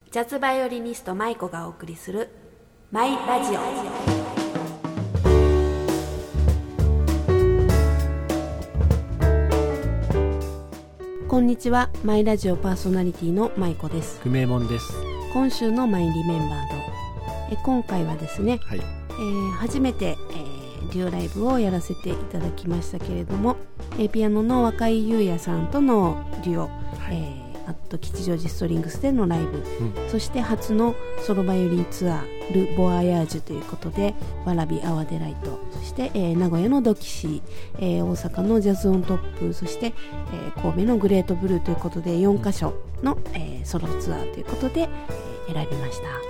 ジャズバイオリニスト舞子がお送りするマイラジオ。こんにちは、マイラジオパーソナリティの舞子です。 久米門です。 今週のマイリメンバード、今回はですね、 はい、 初めて、デュオライブをやらせていただきましたけれども、ピアノの若井優也さんとのデュオ、あと吉祥寺ストリングスでのライブ、そして初のソロバイオリンツアール・ボアヤージュということで、わらびアワデライト、そして、名古屋のドキシー、大阪のジャズオントップ、そして、神戸のグレートブルーということで4カ所の、ソロツアーということで、選びました。はい。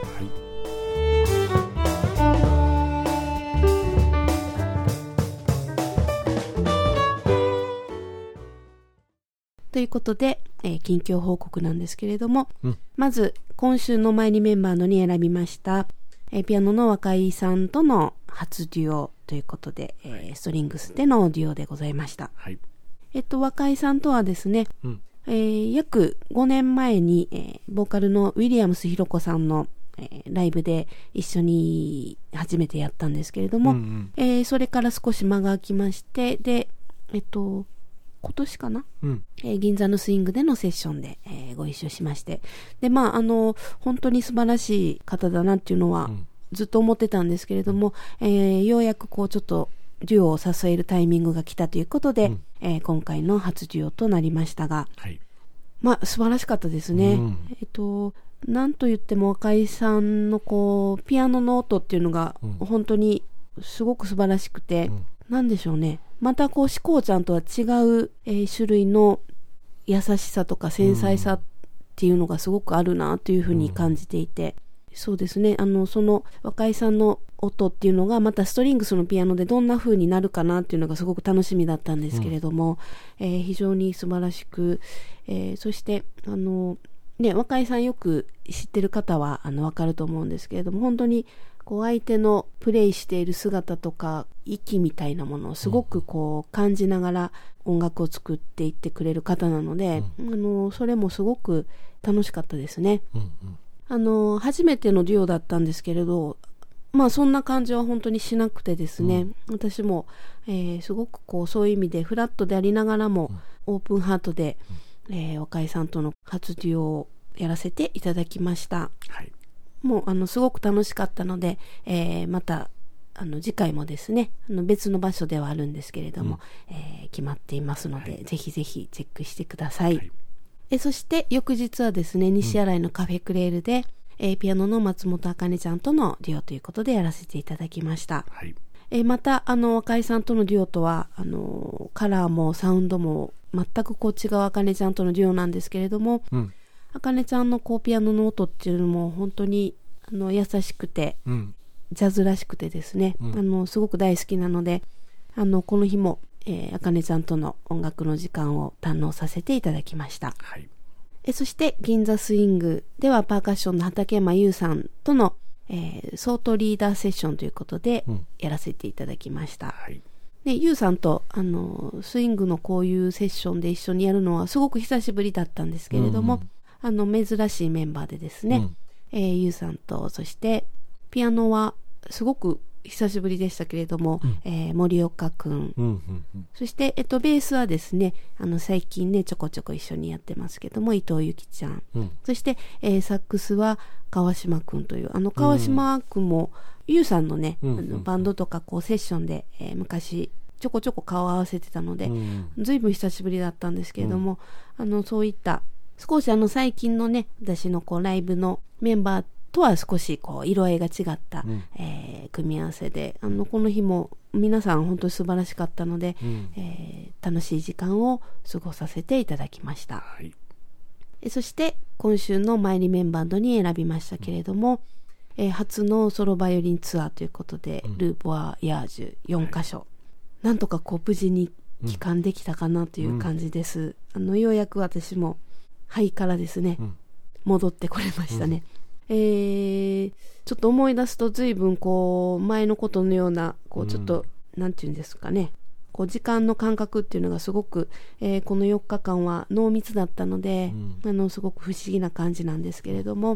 ということで、近況報告なんですけれども、まず今週のマイリメンバードに選びました、ピアノの若井さんとの初デュオということで、ストリングスでのデュオでございました。はい。若井さんとはですね、約5年前に、ボーカルのウィリアムスひろ子さんの、ライブで一緒に初めてやったんですけれども、それから少し間が空きまして、で、今年かな、銀座のスイングでのセッションで、ご一緒しまして、で本当に素晴らしい方だなっていうのはずっと思ってたんですけれども、ようやくこうちょっとデュオを誘えるタイミングが来たということで、今回の初デュオとなりましたが、素晴らしかったですね。なんと言っても若井さんのこうピアノの音っていうのが本当にすごく素晴らしくて、なんでしょうね、またこうしこうちゃんとは違う、種類の優しさとか繊細さっていうのがすごくあるなというふうに感じていて、そうですね、その若井さんの音っていうのがまたストリングスのピアノでどんな風になるかなっていうのがすごく楽しみだったんですけれども、非常に素晴らしく、そして若井さんよく知ってる方はわかると思うんですけれども、本当にこう相手のプレイしている姿とか息みたいなものをすごくこう感じながら音楽を作っていってくれる方なので、それもすごく楽しかったですね。初めてのデュオだったんですけれど、そんな感じは本当にしなくてですね、私も、すごくこうそういう意味でフラットでありながらも、オープンハートで、若井さんとの初デュオをやらせていただきました。もうすごく楽しかったので、また次回もですね、別の場所ではあるんですけれども、決まっていますので、ぜひぜひチェックしてください。そして翌日はですね、西新井のカフェクレールで、ピアノの松本茜ちゃんとのデュオということでやらせていただきました。また若井さんとのデュオとはカラーもサウンドも全くこう違う茜ちゃんとのデュオなんですけれども、茜ちゃんのこうピアノの音っていうのも本当に優しくて、ジャズらしくてですね、すごく大好きなので、この日も茜ちゃんとの音楽の時間を堪能させていただきました。そして銀座スイングではパーカッションの畠山優さんとの、ソートリーダーセッションということでやらせていただきました。で優さんとスイングのこういうセッションで一緒にやるのはすごく久しぶりだったんですけれども、珍しいメンバーでですね、優さんと、そしてピアノはすごく久しぶりでしたけれども、森岡くん、そして、ベースはですね、最近ねちょこちょこ一緒にやってますけども伊藤由紀ちゃん、そして、サックスは川島くんという川島くんも優さんのね、バンドとかこうセッションで、昔ちょこちょこ顔を合わせてたので、ずいぶん久しぶりだったんですけれども、そういった少し最近のね私のこうライブのメンバーとは少しこう色合いが違った、組み合わせでこの日も皆さん本当に素晴らしかったので、楽しい時間を過ごさせていただきました。そして今週のマイリメンバードに選びましたけれども、初のソロバイオリンツアーということで、ル・ボアヤージュ4カ所、なんとかこう無事に帰還できたかなという感じです。ようやく私も肺からですね、戻ってこれましたね。ちょっと思い出すと随分こう前のことのようなこうちょっと、なんていうんですかね、こう時間の感覚っていうのがすごく、この4日間は濃密だったので、すごく不思議な感じなんですけれども、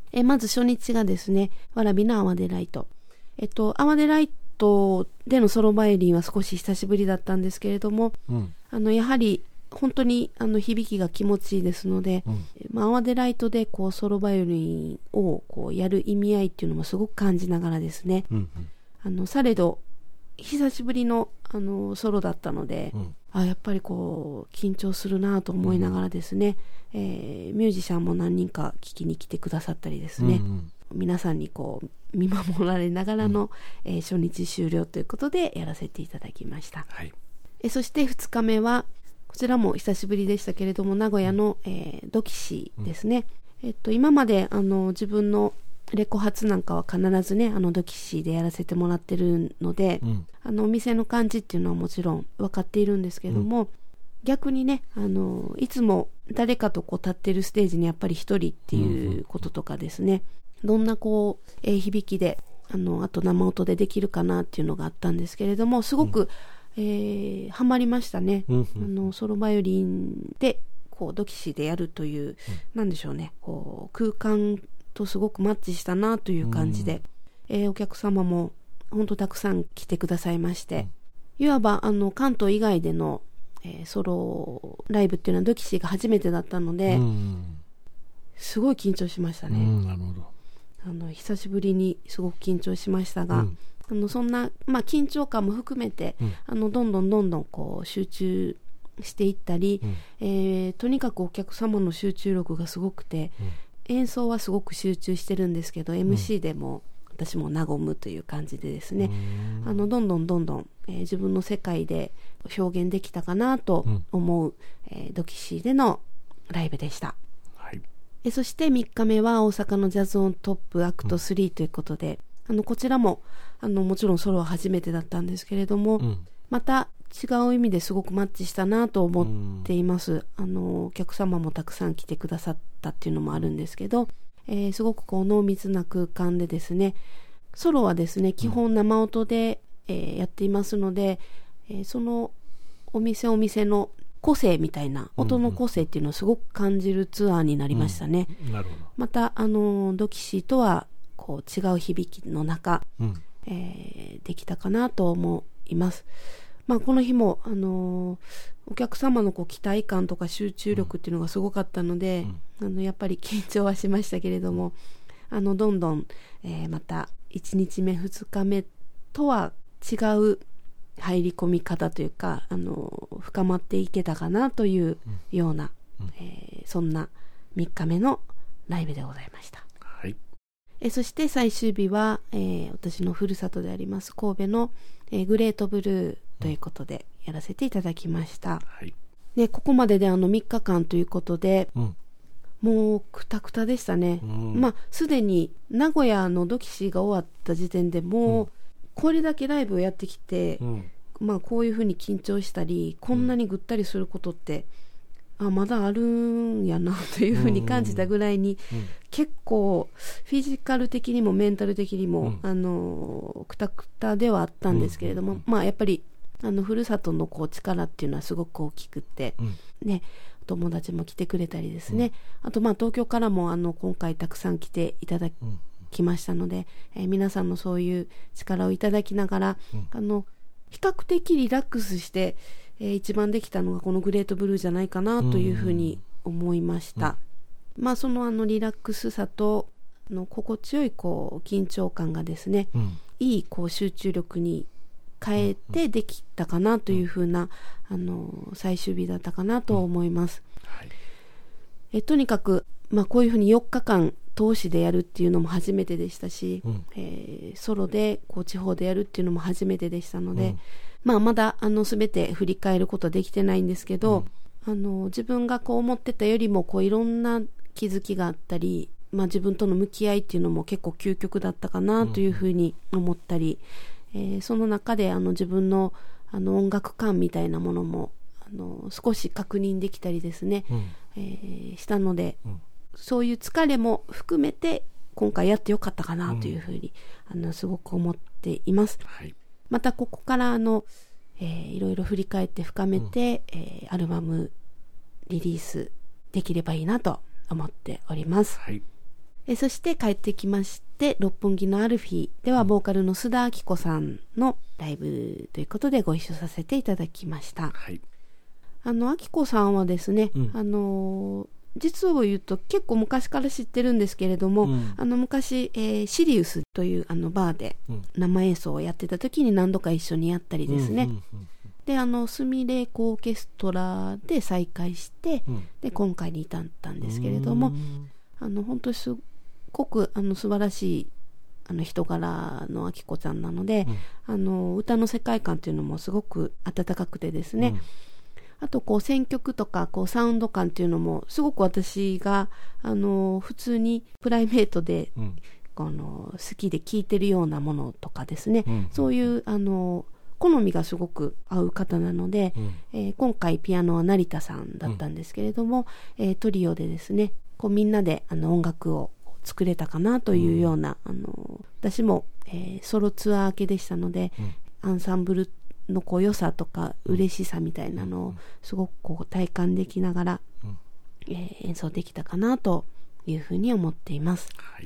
まず初日がですね、わらびのアワデライト。アワデライトでのソロバイオリンは少し久しぶりだったんですけれども、やはり本当に響きが気持ちいいですので、アワデライトでこうソロバイオリンをこうやる意味合いっていうのもすごく感じながらですね、されど久しぶりのソロだったので、やっぱりこう緊張するなと思いながらですね、ミュージシャンも何人か聞きに来てくださったりですね、皆さんにこう見守られながらの、初日終了ということでやらせていただきました。そして2日目はこちらも久しぶりでしたけれども、名古屋の、土岐市ですね。今まで自分のレコ発なんかは必ずね土岐市でやらせてもらってるので、お店の感じっていうのはもちろん分かっているんですけれども、逆にねいつも誰かとこう立ってるステージにやっぱり一人っていうこととかですね、どんなこう、響きであと生音でできるかなっていうのがあったんですけれども、すごく、ハマりましたね。ソロバイオリンでこう土岐市でやるという、なんでしょうね、こう空間とすごくマッチしたなという感じで、お客様も本当たくさん来てくださいまして、いわば関東以外での、ソロライブっていうのは土岐市が初めてだったので、すごい緊張しましたね。 なるほど。 久しぶりにすごく緊張しましたが、そんな、緊張感も含めて、どんどんこう集中していったり、とにかくお客様の集中力がすごくて、演奏はすごく集中してるんですけど、MC でも私も和むという感じでですね、どんどん、自分の世界で表現できたかなと思う、土岐市でのライブでした。そして3日目は大阪のジャズオントップアクト3ということで、こちらももちろんソロは初めてだったんですけれども、また違う意味ですごくマッチしたなと思っています。お客様もたくさん来てくださったっていうのもあるんですけど、すごくこう濃密な空間でですね、ソロはですね基本生音で、やっていますので、そのお店の個性みたいな音の個性っていうのをすごく感じるツアーになりましたね。 なるほど。 また土岐市とはこう違う響きの中、できたかなと思います。この日もお客様のこう期待感とか集中力っていうのがすごかったので、やっぱり緊張はしましたけれども、どんどん、また1日目2日目とは違う入り込み方というか深まっていけたかなというような、そんな3日目のライブでございました。そして最終日は、私のふるさとであります神戸の、グレートブルーということでやらせていただきました。ここまでで3日間ということで、もうクタクタでしたね。すでに名古屋の土岐市が終わった時点でもう、これだけライブをやってきて、こういうふうに緊張したりこんなにぐったりすることって、まだあるんやなというふうに感じたぐらいに、結構フィジカル的にもメンタル的にも、クタクタではあったんですけれども、やっぱりふるさとのこう力っていうのはすごく大きくって、ね、友達も来てくれたりですね、あと東京からも今回たくさん来ていただきましたので、皆さんのそういう力をいただきながら、比較的リラックスして、一番できたのがこのグレートブルーじゃないかなというふうに思いました。そのリラックスさと心地よいこう緊張感がですね、いいこう集中力に変えてできたかなというふうな、最終日だったかなと思います。とにかく、こういうふうに4日間通しでやるっていうのも初めてでしたし、ソロでこう地方でやるっていうのも初めてでしたので、まだ全て振り返ることはできてないんですけど、自分がこう思ってたよりもこういろんな気づきがあったり、自分との向き合いっていうのも結構究極だったかなというふうに思ったり、その中で自分の音楽感みたいなものも少し確認できたりですね、したので、そういう疲れも含めて今回やってよかったかなというふうに、すごく思っています。またここからいろいろ振り返って深めて、アルバムリリースできればいいなと思っております。 そして帰ってきまして、六本木のアルフィーではボーカルの須田亜希子さんのライブということでご一緒させていただきました。 はい、 亜希子さんはですね、実を言うと結構昔から知ってるんですけれども、昔、シリウスというバーで生演奏をやってた時に何度か一緒にやったりですね、でスミレコオーケストラで再会して、で今回に至ったんですけれども、本当にすごく素晴らしい人柄の亜希子ちゃんなので、歌の世界観というのもすごく温かくてですね、あと選曲とかサウンド感っていうのもすごく私が普通にプライベートで、好きで聴いてるようなものとかですね、そういう好みがすごく合う方なので、今回ピアノは成田さんだったんですけれども、トリオでですねみんなで音楽を作れたかなというような、私も、ソロツアー明けでしたので、アンサンブルの良さとか嬉しさみたいなのをすごく体感できながら、演奏できたかなというふうに思っています。 はい、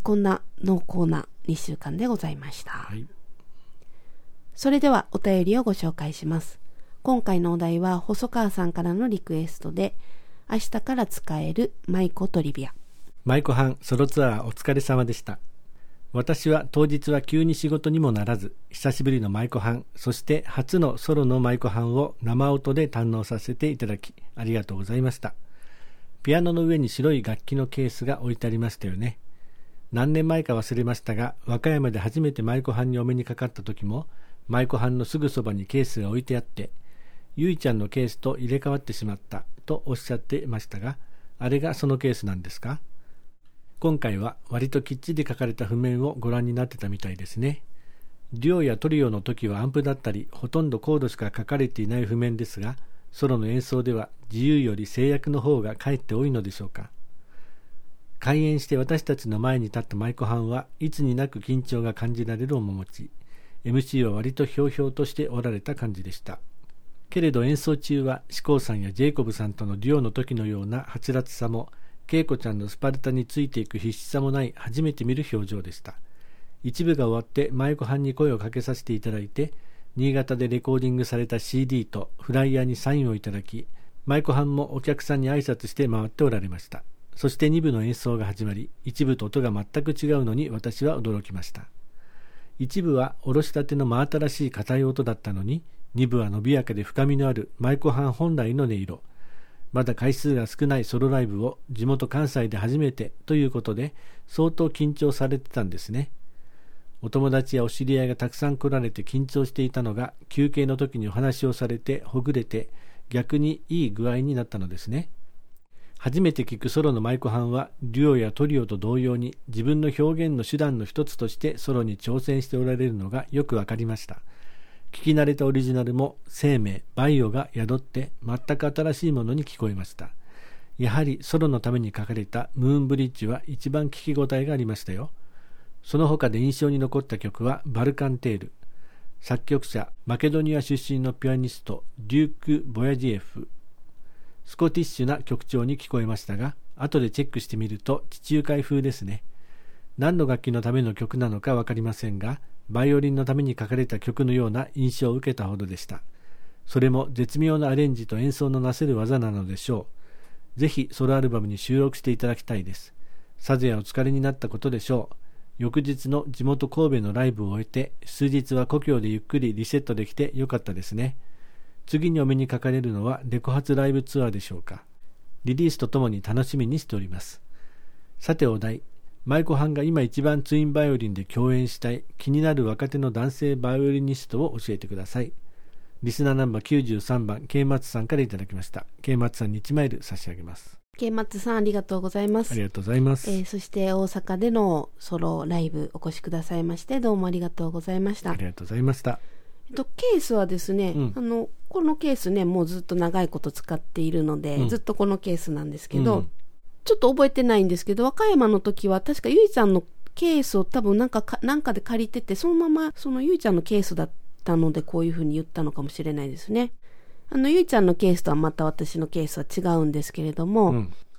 こんな濃厚な2週間でございました。 はい、 それではお便りをご紹介します。今回のお題は細川さんからのリクエストで、明日から使える舞妓トリビア。 舞妓班ソロツアーお疲れ様でした。私は当日は急に仕事にもならず、久しぶりの舞妓班、そして初のソロの舞妓班を生音で堪能させていただき、ありがとうございました。ピアノの上に白い楽器のケースが置いてありましたよね。何年前か忘れましたが、和歌山で初めて舞妓班にお目にかかった時も、舞妓班のすぐそばにケースが置いてあって、ゆいちゃんのケースと入れ替わってしまったとおっしゃってましたが、あれがそのケースなんですか？今回は割ときっちり書かれた譜面をご覧になってたみたいですね。デュオやトリオの時はアンプだったり、ほとんどコードしか書かれていない譜面ですが、ソロの演奏では自由より制約の方がかえって多いのでしょうか。開演して私たちの前に立った舞妓班はいつになく緊張が感じられる面持ち、MC は割とひょうひょうとしておられた感じでした。けれど演奏中は志功さんやジェイコブさんとのデュオの時のようなはつらつさも、恵子ちゃんのスパルタについていく必死さもない初めて見る表情でした。一部が終わって舞妓班に声をかけさせていただいて、新潟でレコーディングされた CD とフライヤーにサインをいただき、舞妓班もお客さんに挨拶して回っておられました。そして2部の演奏が始まり、一部と音が全く違うのに私は驚きました。一部はおろしたての真新しい硬い音だったのに、2部は伸びやかで深みのある舞妓班本来の音色。まだ回数が少ないソロライブを地元関西で初めてということで、相当緊張されてたんですね。お友達やお知り合いがたくさん来られて緊張していたのが、休憩の時にお話をされてほぐれて、逆にいい具合になったのですね。初めて聞くソロの舞妓班は、デュオやトリオと同様に自分の表現の手段の一つとしてソロに挑戦しておられるのがよくわかりました。聞き慣れたオリジナルも生命、バイオが宿って全く新しいものに聞こえました。やはりソロのために書かれたムーンブリッジは一番聞き応えがありましたよ。その他で印象に残った曲はバルカンテール。作曲者、マケドニア出身のピアニスト、デューク・ボヤジエフ。スコティッシュな曲調に聞こえましたが、後でチェックしてみると地中海風ですね。何の楽器のための曲なのかわかりませんが、バイオリンのために書かれた曲のような印象を受けたほどでした。それも絶妙なアレンジと演奏のなせる技なのでしょう。ぜひソロアルバムに収録していただきたいです。さぞやお疲れになったことでしょう。翌日の地元神戸のライブを終えて、数日は故郷でゆっくりリセットできてよかったですね。次にお目にかかれるのはレコ発ライブツアーでしょうか。リリースとともに楽しみにしております。さてお題。舞妓班が今一番ツインバイオリンで共演したい気になる若手の男性バイオリニストを教えてください。リスナーナンバー93番 K 松さんからいただきました。 K 松さんに1マイル差し上げます。 K 松さんありがとうございます。 ありがとうございます。 そして大阪でのソロライブお越しくださいましてどうもありがとうございました。 ありがとうございました。 ケースはですね、このケースねもうずっと長いこと使っているので、ずっとこのケースなんですけど、ちょっと覚えてないんですけど、和歌山の時は確かゆいちゃんのケースを多分なんかで借りてて、そのままそのゆいちゃんのケースだったのでこういう風に言ったのかもしれないですね。ゆいちゃんのケースとはまた私のケースは違うんですけれども、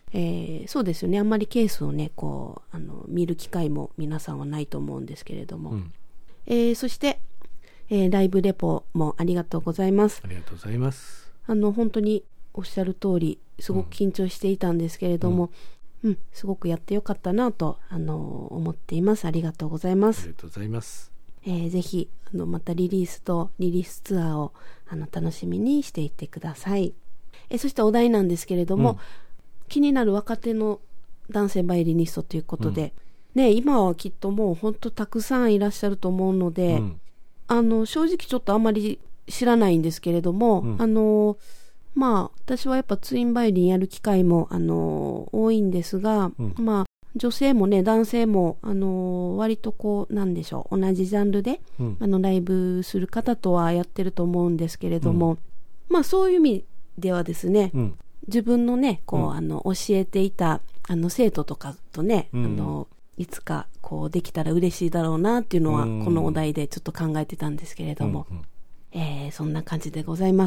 そうですよね。あんまりケースをね、こう、見る機会も皆さんはないと思うんですけれども。そして、ライブレポもありがとうございます。 ありがとうございます。 本当におっしゃる通り、すごく緊張していたんですけれども、すごくやってよかったなと、思っています。ありがとうございます。 ありがとうございます。 ぜひ、またリリースとリリースツアーを、楽しみにしていってください。そしてお題なんですけれども、気になる若手の男性バイオリニストということで、ね、今はきっともう本当たくさんいらっしゃると思うので、正直ちょっとあんまり知らないんですけれども、私はやっぱツインバイオリンやる機会も、多いんですが、女性もね、男性も、割とこう、なんでしょう、同じジャンルで、ライブする方とはやってると思うんですけれども、そういう意味ではですね、自分のね、こう、教えていた、生徒とかとね、いつか、こう、できたら嬉しいだろうな、っていうのは、このお題でちょっと考えてたんですけれども、そんな感じでございます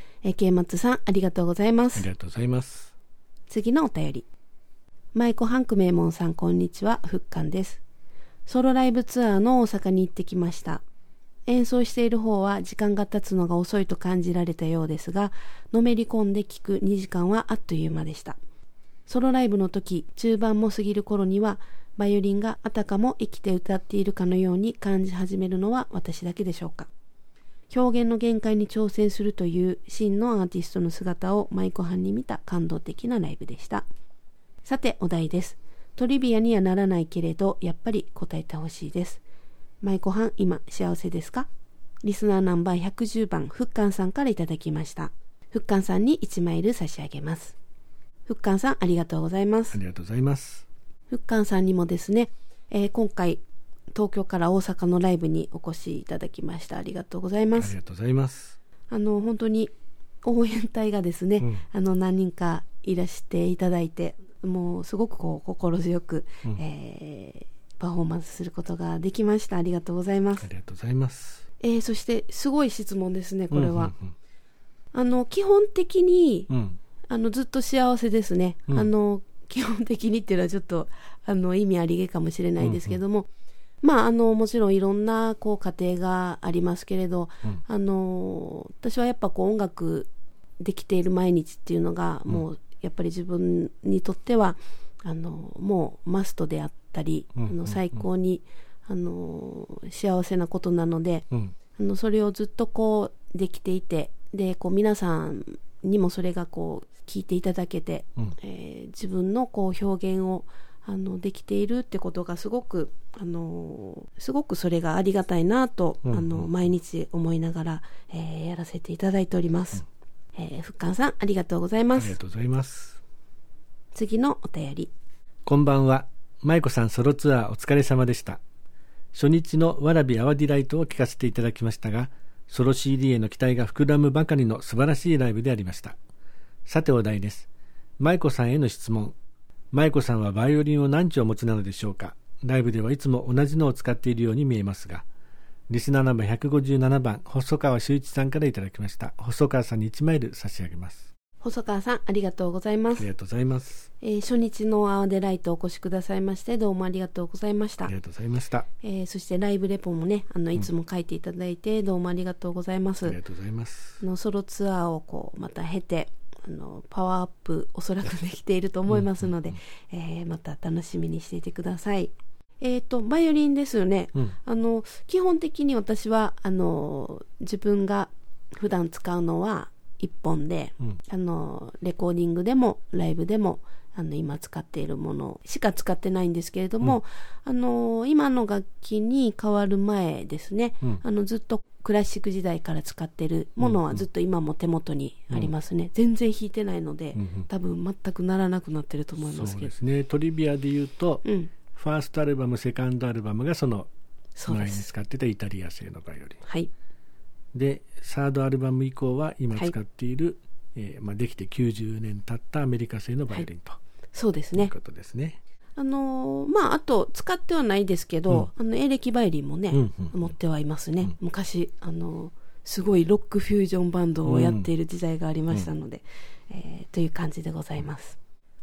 。K松さん、ありがとうございます。 ありがとうございます。 次のお便り。舞子ハンク名門さん、こんにちは、ふっかんです。ソロライブツアーの大阪に行ってきました。演奏している方は時間が経つのが遅いと感じられたようですが、のめり込んで聴く2時間はあっという間でした。ソロライブの時、中盤も過ぎる頃には、バイオリンがあたかも生きて歌っているかのように感じ始めるのは私だけでしょうか。表現の限界に挑戦するという真のアーティストの姿を舞子班に見た感動的なライブでした。さてお題です。トリビアにはならないけれどやっぱり答えてほしいです。舞子班今幸せですか？リスナーナンバー110番ふっかんさんからいただきました。ふっかんさんに1マイル差し上げます。ふっかんさんありがとうございます。 ありがとうございます。 ふっかんさんにもですね、今回東京から大阪のライブにお越しいただきました。ありがとうございます。 ありがとうございます。 本当に応援隊がですね、何人かいらしていただいて、もうすごくこう心強く、パフォーマンスすることができました。ありがとうございます。 ありがとうございます。 そしてすごい質問ですね、これは。基本的に、ずっと幸せですね。基本的にっていうのはちょっと意味ありげかもしれないですけども、もちろんいろんなこう過程がありますけれど、私はやっぱこう音楽できている毎日っていうのが、もうやっぱり自分にとってはもうマストであったり、最高に幸せなことなので、それをずっとこうできていて、でこう皆さんにもそれがこう聞いていただけて、自分のこう表現をできているってことがすごくそれがありがたいなと、毎日思いながら、やらせていただいております。ふっかんさんありがとうございます。 ありがとうございます。 次のお便り。 こんばんは。舞子さんソロツアーお疲れ様でした。初日のわらびアワディライトを聞かせていただきましたが、ソロ CD への期待が膨らむばかりの素晴らしいライブでありました。さてお題です。舞子さんへの質問。舞子さんはバイオリンを何丁お持ちなのでしょうか？ライブではいつも同じのを使っているように見えますが。リスナーナンバー157番、細川修一さんからいただきました。細川さんに1マイル差し上げます。 細川さんありがとうございます。 ありがとうございます。 初日のアワデライトお越しくださいましてどうもありがとうございました。 ありがとうございました。 そしてライブレポもねいつも書いていただいてどうもありがとうございます。 ありがとうございます。 ソロツアーをこうまた経てパワーアップおそらくできていると思いますので、また楽しみにしていてください。バイオリンですよね。基本的に私は自分が普段使うのは1本で、レコーディングでもライブでも今使っているものしか使ってないんですけれども、今の楽器に変わる前ですね、ずっとクラシック時代から使っているものはずっと今も手元にありますね。全然弾いてないので、多分全く鳴らなくなってると思いますけど。 そうですね。トリビアで言うと、ファーストアルバムセカンドアルバムがその前に使ってたイタリア製のバイオリン、 はい、 でサードアルバム以降は今使っている、できて90年経ったアメリカ製のバイオリンと、 そうですね、 いうことですね。 あと使ってはないですけど、エレキバイオリンもね、持ってはいますね。昔すごいロックフュージョンバンドをやっている時代がありましたので、という感じでございます。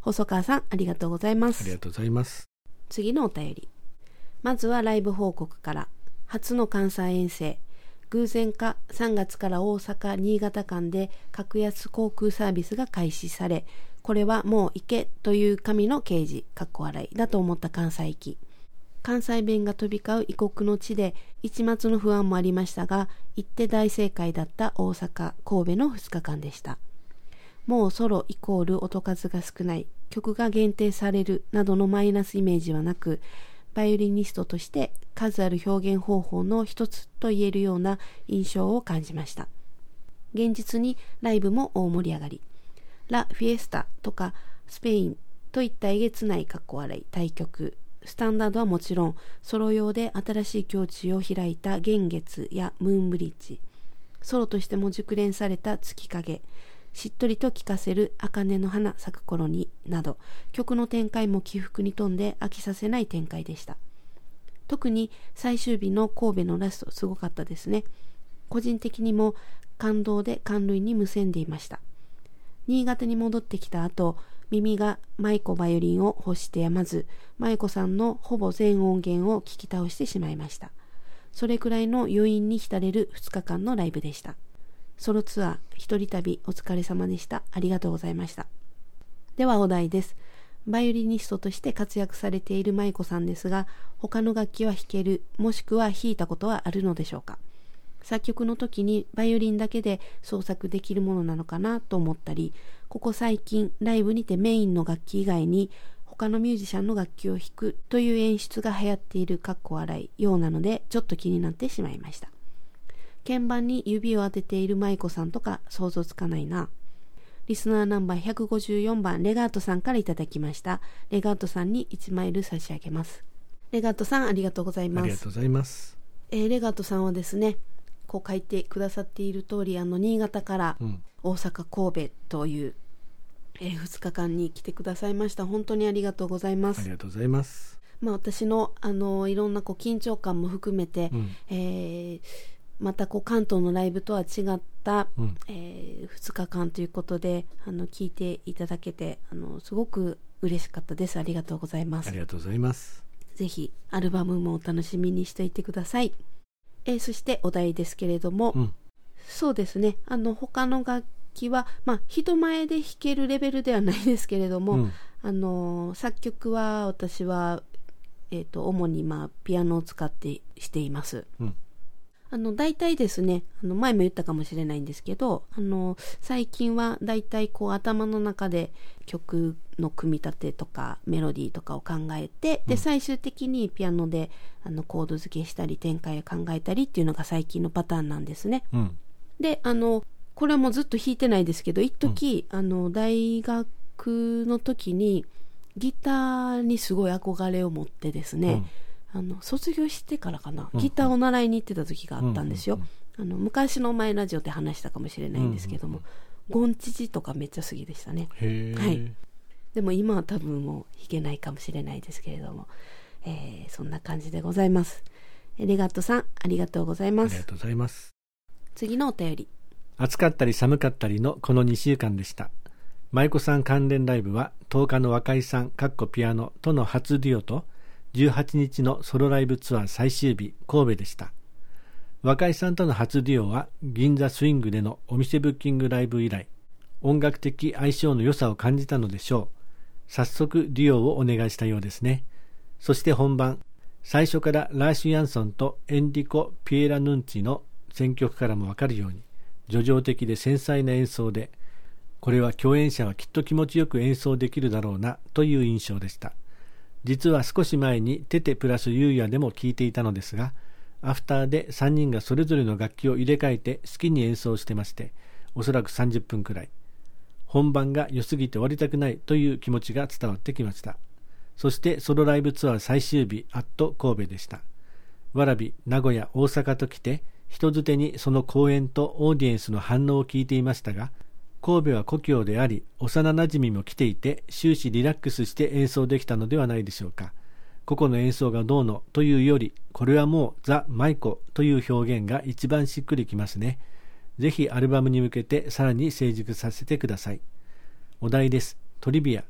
細川さん、ありがとうございます。 ありがとうございます。 次のお便り。まずはライブ報告から。初の関西遠征。偶然か3月から大阪・新潟間で格安航空サービスが開始され、これはもう行けという神の啓示、だと思った関西行き。関西弁が飛び交う異国の地で一抹の不安もありましたが、行って大正解だった大阪・神戸の2日間でした。もうソロイコール音数が少ない、曲が限定されるなどのマイナスイメージはなく、バイオリニストとして数ある表現方法の一つと言えるような印象を感じました。現実にライブも大盛り上がり、ラ・フィエスタとかスペインといったえげつない対局、スタンダードはもちろん、ソロ用で新しい境地を開いた幻月やムーンブリッジ、ソロとしても熟練された月影、しっとりと聴かせる茜の花咲く頃になど、曲の展開も起伏に富んで飽きさせない展開でした。特に最終日の神戸のラスト、すごかったですね。個人的にも感動で感涙にむせんでいました。新潟に戻ってきた後、耳が舞子バイオリンを欲してやまず、舞子さんのほぼ全音源を聞き倒してしまいました。それくらいの余韻に浸れる2日間のライブでした。ソロツアー一人旅お疲れ様でした。ありがとうございました。ではお題です。バイオリニストとして活躍されている舞子さんですが、他の楽器は弾ける、もしくは弾いたことはあるのでしょうか。作曲の時にバイオリンだけで創作できるものなのかなと思ったり、ここ最近ライブにてメインの楽器以外に他のミュージシャンの楽器を弾くという演出が流行っているようなので、ちょっと気になってしまいました。鍵盤に指を当てている舞子さんとか想像つかないな。リスナーナンバー154番レガートさんからいただきました。レガートさんに1マイル差し上げます。レガートさん、ありがとうございます。 ありがとうございます。 レガートさんはですね、こう書いてくださっている通り、新潟から大阪神戸という、2日間に来てくださいました。本当にありがとうございます。 ありがとうございます。 私のいろんな緊張感も含めて、また関東のライブとは違った、2日間ということで聞いていただけてすごく嬉しかったです。ありがとうございます。 ありがとうございます。 ぜひアルバムもお楽しみにしていてください。そしてお題ですけれども、そうですね、他の楽器は、人前で弾けるレベルではないですけれども、作曲は私は、主にピアノを使ってしています。大体ですね、前も言ったかもしれないんですけど、最近は大体頭の中で曲の組み立てとかメロディーとかを考えて、で最終的にピアノでコード付けしたり展開を考えたりっていうのが最近のパターンなんですね。でこれはもうずっと弾いてないですけど、一時、大学の時にギターにすごい憧れを持ってですね、卒業してからかな、ギターを習いに行ってた時があったんですよ。昔の前ラジオで話したかもしれないんですけども、ゴンチチとかめっちゃ好きでしたね。はい、でも今は多分もう弾けないかもしれないですけれども、そんな感じでございます。レガットさん、ありがとうございます。 ありがとうございます。 次のお便り。 暑かったり寒かったりのこの2週間でした。舞子さん関連ライブは10日の若井さんピアノとの初デュオと18日のソロライブツアー最終日神戸でした。若井さんとの初デュオは銀座スイングでのお店ブッキングライブ以来、音楽的相性の良さを感じたのでしょう。早速デュオをお願いしたようですね。そして本番、最初からラーシュ・ヤンソンとエンリコ・ピエラ・ヌンチの選曲からもわかるように叙情的で繊細な演奏で、これは共演者はきっと気持ちよく演奏できるだろうなという印象でした。実は少し前にテテプラスユーヤでも聴いていたのですが、アフターで3人がそれぞれの楽器を入れ替えて好きに演奏してまして、おそらく30分くらい。本番が良すぎて終わりたくないという気持ちが伝わってきました。そしてソロライブツアー最終日神戸でした。蕨、名古屋、大阪と来て、人づてにその公演とオーディエンスの反応を聞いていましたが、神戸は故郷であり、幼なじみも来ていて、終始リラックスして演奏できたのではないでしょうか。個々の演奏がどうのというより、これはもうザ・マイコという表現が一番しっくりきますね。ぜひアルバムに向けてさらに成熟させてください。お題です。トリビア。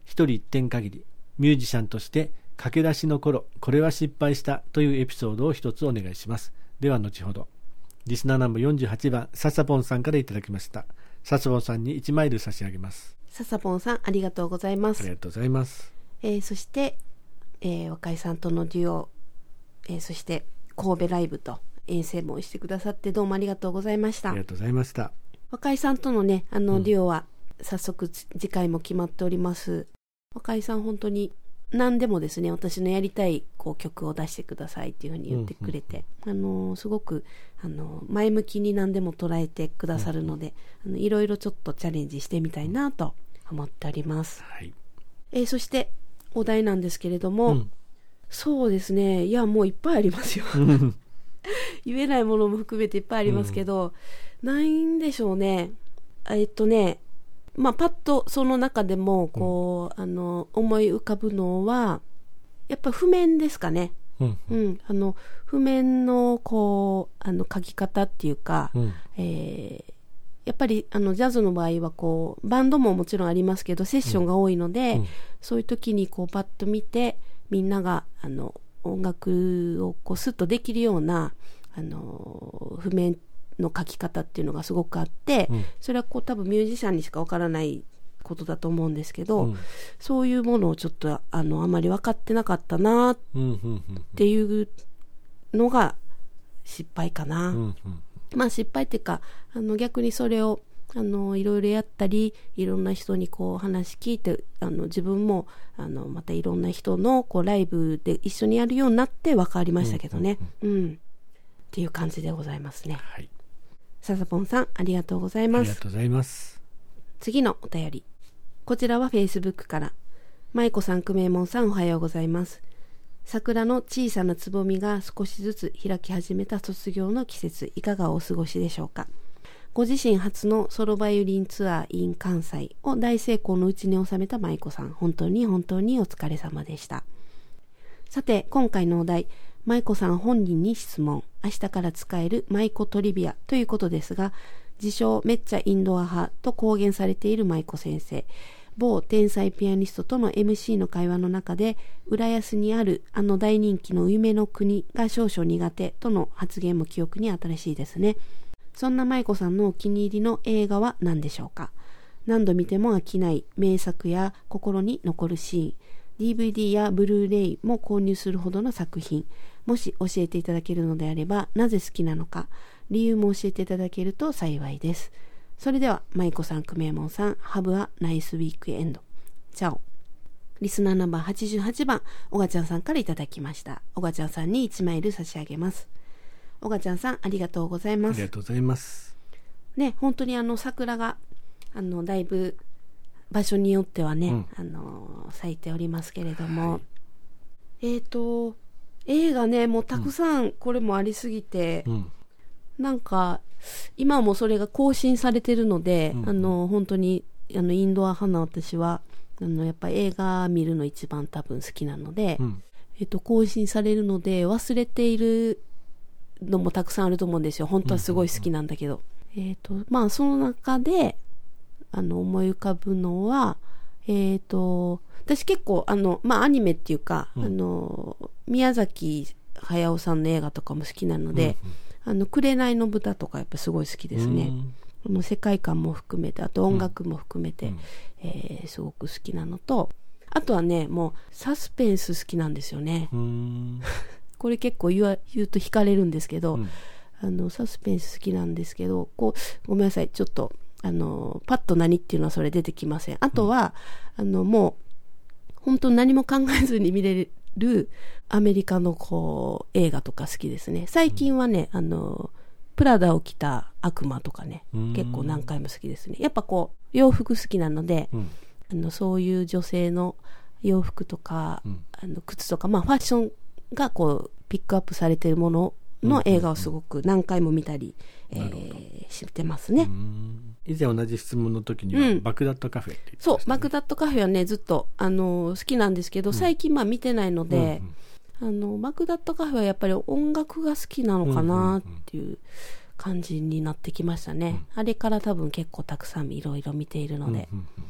一人一点限り、ミュージシャンとして駆け出しの頃、これは失敗したというエピソードを一つお願いします。では後ほど。リスナーナンバー48番、ササポンさんからいただきました。ササポンさんに1マイル差し上げます。 ササポンさん、ありがとうございます。 ありがとうございます。 そして、若井さんとのデュオ、そして神戸ライブと遠征もしてくださってどうもありがとうございました。 ありがとうございました。 若井さんとのね、デュオは早速次回も決まっております。若井さん本当に何でもですね、私のやりたい曲を出してくださいっていうふうに言ってくれて、すごく前向きに何でも捉えてくださるので、いろいろちょっとチャレンジしてみたいなと思っております。 はい。 そしてお題なんですけれども、そうですね、いやもういっぱいありますよ言えないものも含めていっぱいありますけど、ないんでしょうね。まあ、パッとその中でも思い浮かぶのはやっぱ譜面ですかね。譜面の書き方っていうか、やっぱりジャズの場合はバンドももちろんありますけどセッションが多いので、そういう時にパッと見てみんなが音楽をスッとできるような譜面の書き方っていうのがすごくあって、それは多分ミュージシャンにしかわからないことだと思うんですけど、そういうものをちょっとあまり分かってなかったなっていうのが失敗かな。まあ失敗っていうか逆にそれをいろいろやったりいろんな人に話聞いて自分もまたいろんな人のライブで一緒にやるようになって分かりましたけどね、っていう感じでございますね。 はい。 ササポンさんありがとうございます。 ありがとうございます。 次のお便り、こちらは Facebook から舞子さん、くめもんさん、おはようございます。桜の小さなつぼみが少しずつ開き始めた卒業の季節、いかがお過ごしでしょうか。ご自身初のソロバイオリンツアー in 関西を大成功のうちに収めた舞子さん、本当に本当にお疲れ様でした。さて今回のお題、舞子さん本人に質問、明日から使える舞子トリビアということですが、自称めっちゃインドア派と公言されている舞子先生、某天才ピアニストとの MC の会話の中で、浦安にある大人気の夢の国が少々苦手との発言も記憶に新しいですね。そんな舞子さんのお気に入りの映画は何でしょうか。何度見ても飽きない名作や心に残るシーン、DVD やブルーレイも購入するほどの作品、もし教えていただけるのであれば、なぜ好きなのか、理由も教えていただけると幸いです。それでは、舞子さん、くめもんさん、Have a nice weekend。チャオ。リスナーナンバー88番、おがちゃんさんからいただきました。おがちゃんさんに1マイル差し上げます。おがちゃんさん、ありがとうございます。 ありがとうございます。 ね、本当に桜が、だいぶ、場所によってはね、咲いておりますけれども、映画ね、もうたくさんこれもありすぎて、なんか今もそれが更新されてるので、本当にインドア派な私はやっぱ映画見るの一番多分好きなので、更新されるので忘れているのもたくさんあると思うんですよ。本当はすごい好きなんだけど、まあその中で思い浮かぶのは私結構まあアニメっていうか、宮崎駿さんの映画とかも好きなので、紅の豚とかやっぱすごい好きですね。世界観も含めて、あと音楽も含めて、すごく好きなのと、あとはね、もうサスペンス好きなんですよね。これ結構言うと惹かれるんですけど、サスペンス好きなんですけど、ごめんなさい、ちょっとパッと何っていうのはそれ出てきません。あとは、もう本当に何も考えずに見れるアメリカの映画とか好きですね。最近はね、プラダを着た悪魔とかね、結構何回も好きですね。やっぱ洋服好きなので、そういう女性の洋服とか、靴とか、まあファッションがピックアップされているものの映画をすごく何回も見たり、してますね。 以前同じ質問の時には、バグダッドカフェって言ってましたね。そう、 バグダッドカフェはね、ずっと好きなんですけど、最近見てないので、バグダッドカフェはやっぱり音楽が好きなのかなっていう感じになってきましたね。あれから多分結構たくさんいろいろ見ているので、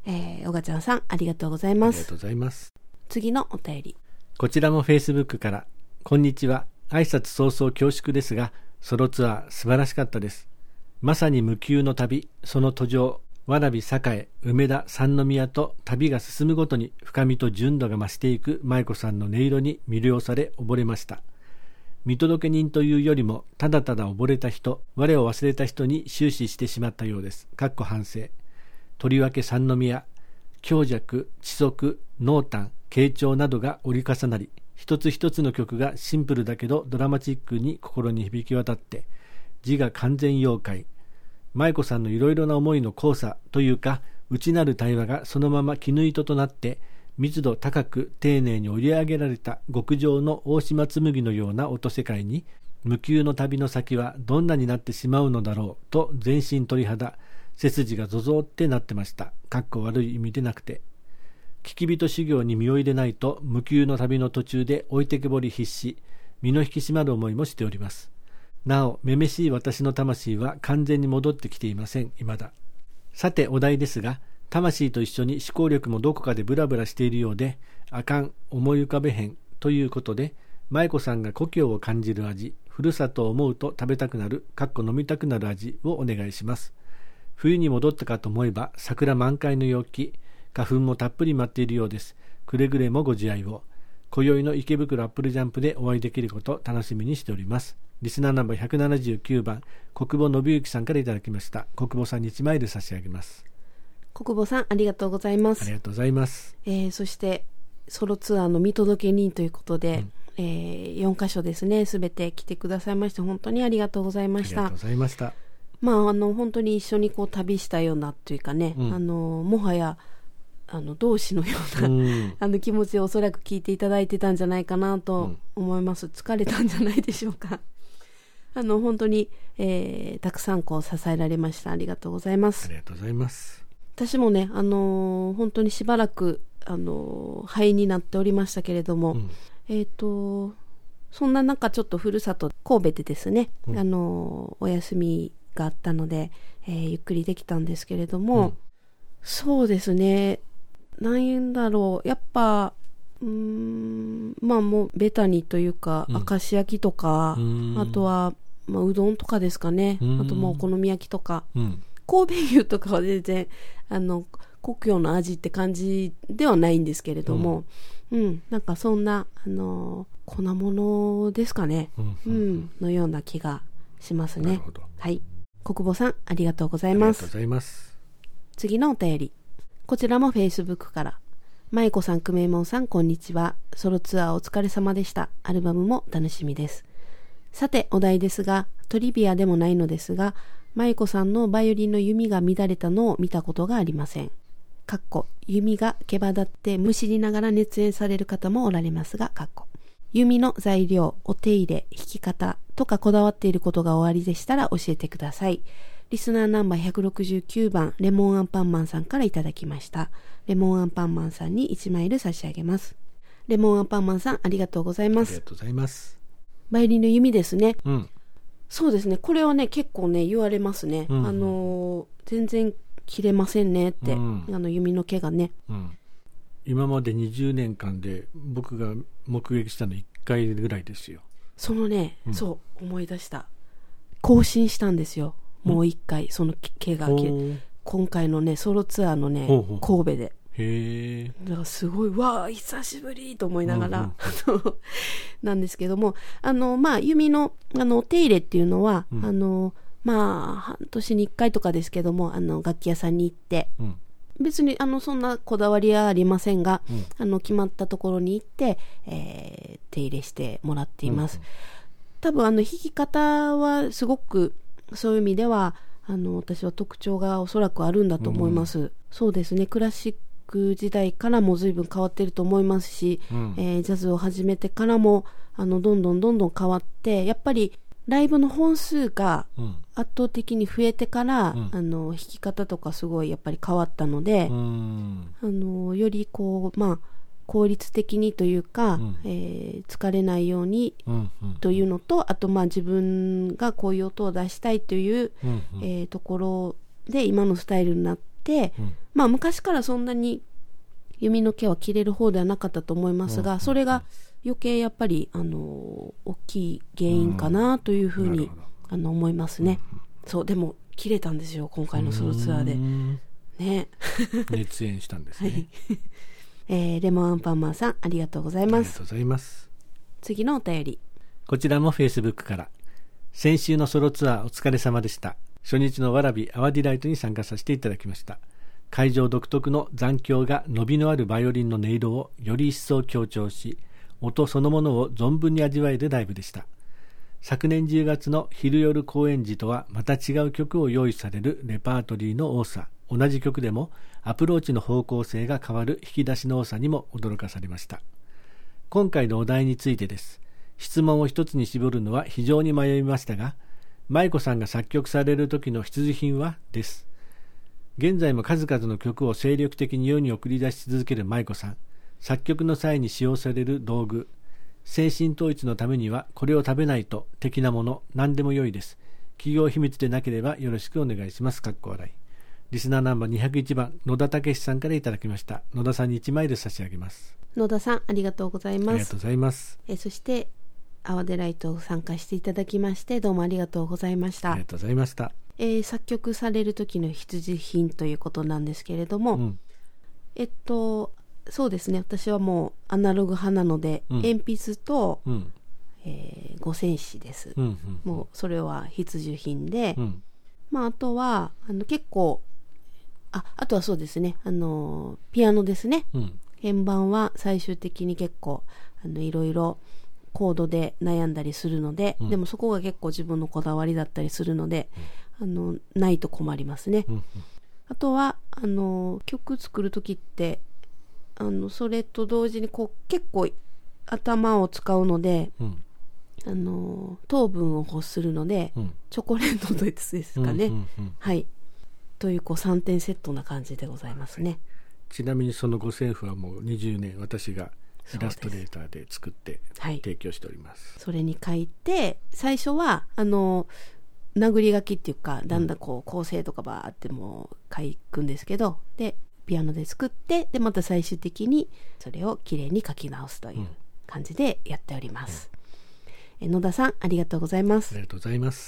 おがちゃんさんありがとうございます。 ありがとうございます。 次のお便り、 こちらも Facebook から。こんにちは。挨拶早々恐縮ですが、ソロツアー素晴らしかったです。まさに無休の旅、その途上、蕨栄、梅田、三宮と旅が進むごとに深みと純度が増していく舞子さんの音色に魅了され溺れました。見届け人というよりもただただ溺れた人、我を忘れた人に終始してしまったようです。反省。とりわけ三宮、強弱、地足、濃淡、傾聴などが折り重なり、一つ一つの曲がシンプルだけどドラマチックに心に響き渡って、字が完全妖怪。舞子さんのいろいろな思いの交差というか、内なる対話がそのまま絹糸となって、密度高く丁寧に織り上げられた極上の大島紬のような音世界に、無休の旅の先はどんなになってしまうのだろうと全身鳥肌、背筋がゾゾってなってました。悪い意味でなくて。聞き人修行に身を入れないと無休の旅の途中で置いてけぼり必至、身の引き締まる思いもしております。なお、めめしい私の魂は完全に戻ってきていません、未だ。さて、お題ですが、魂と一緒に思考力もどこかでブラブラしているようで、あかん、思い浮かべへん、ということで、舞子さんが故郷を感じる味、ふるさとを思うと食べたくなる、飲みたくなる味をお願いします。冬に戻ったかと思えば、桜満開の陽気、花粉もたっぷり舞っているようです。くれぐれもご自愛を。今宵の池袋アップルジャンプでお会いできること楽しみにしております。リスナーナンバー179番、国母信之さんからいただきました。国母さんに1マイル差し上げます。 国母さんありがとうございます。 ありがとうございます。 そしてソロツアーの見届け人ということで、4カ所ですね、すべて来てくださいまして本当にありがとうございました。 ありがとうございました。 本当に一緒にこう旅したようなというかね、もはや同志のような、気持ちでおそらく聞いていただいてたんじゃないかなと思います。疲れたんじゃないでしょうか。本当に、たくさんこう支えられました。ありがとうございます。 ありがとうございます。 私もね、本当にしばらく肺になっておりましたけれども、そんな中ちょっとふるさと神戸でですね、お休みがあったので、ゆっくりできたんですけれども、そうですね、なんだろう、やっぱもうベタにというか、明石焼きとか、あとは、うどんとかですかね、あともうお好み焼きとか、神戸牛とかは全然故郷の味って感じではないんですけれども、なんかそんな粉物ですかね、のような気がしますね。はい、国母さんありがとうございます。 ありがとうございます。 次のお便り、こちらも Facebook から。舞子さん、くめもんさん、こんにちは。ソロツアーお疲れ様でした。アルバムも楽しみです。さて、お題ですが、トリビアでもないのですが、舞子さんのバイオリンの弓が乱れたのを見たことがありません。弓が毛羽立ってむしりながら熱演される方もおられますが、弓の材料、お手入れ、弾き方とかこだわっていることがおありでしたら教えてください。リスナーナンバー169番、レモンアンパンマンさんからいただきました。レモンアンパンマンさんに1マイル差し上げます。レモンアンパンマンさんありがとうございます。 ありがとうございます。 バイオリンの弓ですね。そうですね、これはね結構ね言われますね。全然切れませんねって、弓の毛がね、 今まで20年間で僕が目撃したの1回ぐらいですよ。 そのね、そう思い出した、更新したんですよ、もう1回その毛が今回のねソロツアーのね神戸で。だからすごいわあ久しぶりと思いながら、なんですけども、弓のお手入れっていうのは、半年に1回とかですけども、楽器屋さんに行って、別にそんなこだわりはありませんが、決まったところに行って、手入れしてもらっています。多分弾き方はすごくそういう意味では私は特徴がおそらくあるんだと思います。そうですね、クラシック時代からも随分変わってると思いますし、ジャズを始めてからもどんどん変わって、やっぱりライブの本数が圧倒的に増えてから、弾き方とかすごいやっぱり変わったので、よりこう効率的にというか、疲れないようにというのと、あと自分がこういう音を出したいという、ところで今のスタイルになってて、まあ昔からそんなに弓の毛は切れる方ではなかったと思いますが、それが余計やっぱり大きい原因かなというふうに思いますね。そう、でも切れたんですよ、今回のソロツアーでね。 熱演したんですね。 レモンアンパンマンさん、ありがとうございます。 ありがとうございます。 次のお便り、 こちらも Facebook から。先週のソロツアーお疲れ様でした。初日のわらびアワディライトに参加させていただきました。会場独特の残響が伸びのあるバイオリンの音色をより一層強調し、音そのものを存分に味わえるライブでした。昨年10月の昼夜公演時とはまた違う曲を用意されるレパートリーの多さ、同じ曲でもアプローチの方向性が変わる引き出しの多さにも驚かされました。今回のお題についてです。質問を一つに絞るのは非常に迷いましたが、舞子さんが作曲される時の必需品はです。現在も数々の曲を精力的に世に送り出し続ける舞子さん。作曲の際に使用される道具、精神統一のためにはこれを食べないと的なもの、何でも良いです。企業秘密でなければよろしくお願いします。笑い。リスナーナンバー201番野田武さんからいただきました。野田さんに1枚で差し上げます。 野田さん、ありがとうございます。 ありがとうございます。 そしてアワデライト参加していただきましてどうもありがとうございました。 ありがとうございました。 作曲される時の必需品ということなんですけれども、そうですね、私はもうアナログ派なので、鉛筆と、五線紙です、もうそれは必需品で、まあ、あとは結構あとはそうですね、ピアノですね、鍵盤は最終的に結構いろいろコードで悩んだりするので、でもそこが結構自分のこだわりだったりするので、ないと困りますね。あとは曲作る時ってそれと同時に結構頭を使うので、糖分を欲するので、チョコレートですかね、はい、という3点セットな感じでございますね。 ちなみにその五線譜はもう20年私がイラストレーターで作って提供しております。 それに書いて、最初は殴り書きっていうか、だんだん構成とかバーってもう書くんですけど、でピアノで作って、でまた最終的にそれをきれいに書き直すという感じでやっております。野田さん、ありがとうございます。 ありがとうございます。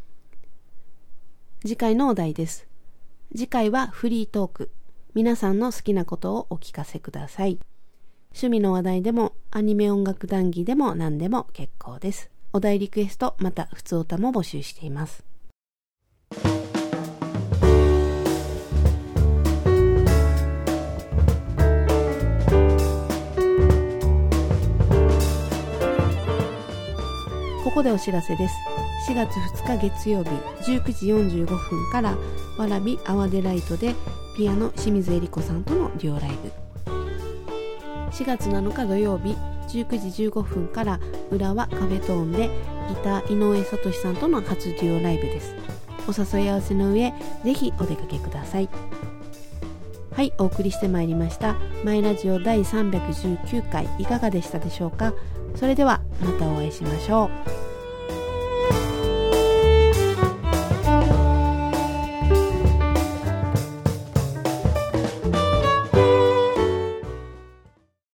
次回のお題です。次回はフリートーク。皆さんの好きなことをお聞かせください。趣味の話題でもアニメ音楽談義でも何でも結構です。お題リクエスト、また普通歌も募集しています。ここでお知らせです。4月2日月曜日19時45分からわらびアワデライトでピアノ清水恵理子さんとのデュオライブ。4月7日土曜日19時15分から浦和カフェトーンでギター井上聡さんとの初デュオライブです。お誘い合わせの上、ぜひお出かけください。はい、お送りしてまいりましたマイラジオ第319回、いかがでしたでしょうか。それではまたお会いしましょう。